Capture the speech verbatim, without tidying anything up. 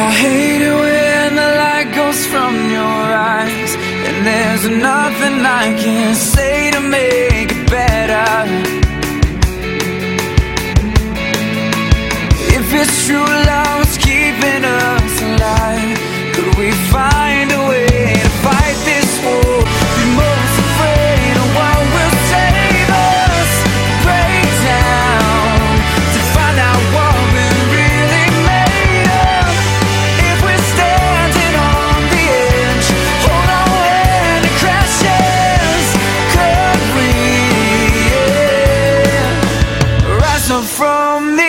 I hate it when the light goes from your eyes, and there's nothing I can say to make it better. If it's true love's keeping us alive, could we find a way to fight this war? Be most afraid of what will save us. Break down to find out what we're really made of. If we're standing on the edge, hold on when it crashes. Could we, yeah, rise up from the